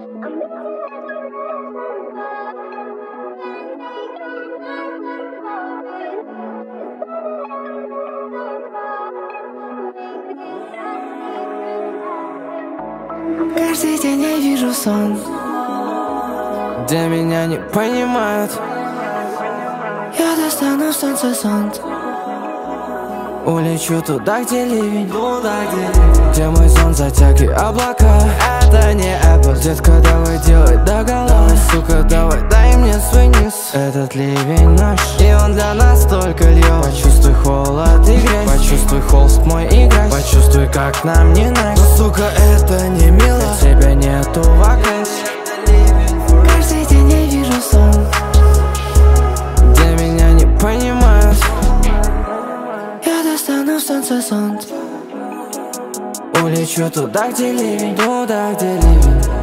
Каждый день я вижу сон, где меня не понимают. Я достану в солнце зонт, улечу туда, где ливень, где мой сон затяги облака. Это не Apple. Детка, давай делай догола. Сука, давай дай мне свой низ. Этот ливень наш, и он для нас только льет. Почувствуй холод и грязь, почувствуй холст мой играть. Почувствуй, как нам не нравится. Но, сука, это не мило, для тебя нету вакансий. Каждый день я вижу сон, где меня не понимают. Я достану в солнце зонт, улечу туда, где ливень, туда, где ливень.